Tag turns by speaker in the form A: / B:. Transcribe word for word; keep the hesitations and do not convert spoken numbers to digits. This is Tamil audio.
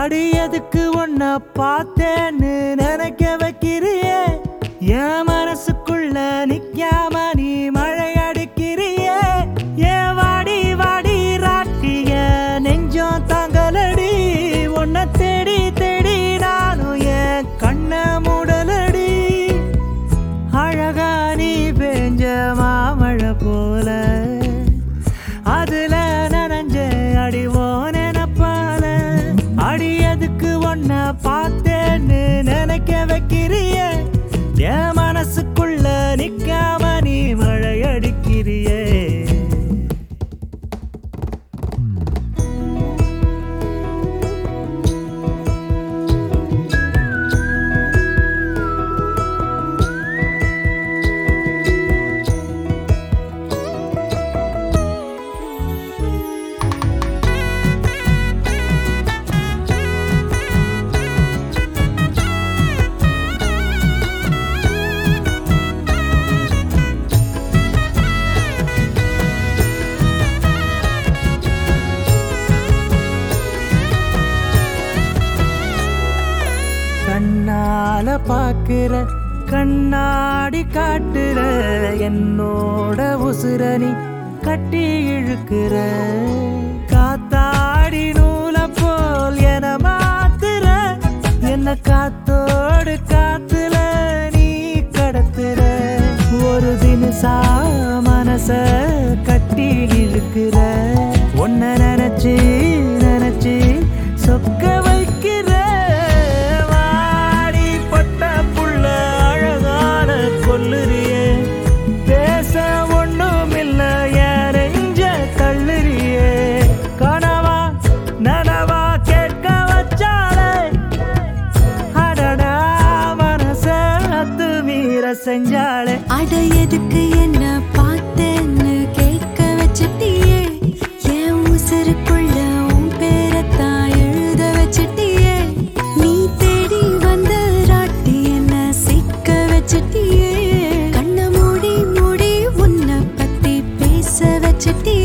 A: அடியதுக்கு ஒன்ன பார்த்தேன்னு நினைக்க வைக்கிறியே என் மனசுக்குள்ள நிக்காம நீ மழை அடிக்கிறியே ஏன் வாடி வாடி ராட்டிய நெஞ்சம் தாங்கலடி உன்னை தேடி தேடி நானும் என் கண்ண மூடலடி அழகா நீ பெஞ்ச மாமழை போல அதுல நனைஞ்ச அடிவோன நப்பால அடியதுக்கு ஒன்ன பார்த்தேன்னு நினைக்க வைக்கிறிய என் மனசுக்குள்ள நிக்காம நீ மழை அடிக்கிறியே கண்ணால பாக்குற கண்ணாடி காட்டுற என்னோட உசுரணி கட்டி இழுக்கிற காத்தாடி நூல போல் என மாத்துற என்ன காத்தோடு காத்துல நீ கடத்துற ஒரு தினசா மனச கட்டி இழுக்கிற ஒன்ன நினைச்சு நினைச்சு சொக்க வைக்கிற சொல்லுறியே பேச ஒண்ணும் இல்ல ஏறெஞ்ச தள்ளுறியே கனவா நனவா கேட்க வச்சாலே அடடா மனச அத்து மீற செஞ்சாலே
B: அட எதுக்கு என்ன பார்த்தேன்னு கேட்க வச்சிட்டியே என் உசுருக்குள்ள உன் பேரத்தான் எழுத வச்சிட்டியே நீ தேடி வந்த ராட்டி என்ன சிக்க வச்சிட்டியே கண்ண மூடி மூடி உன்னை பத்தி பேச வச்சிட்டியே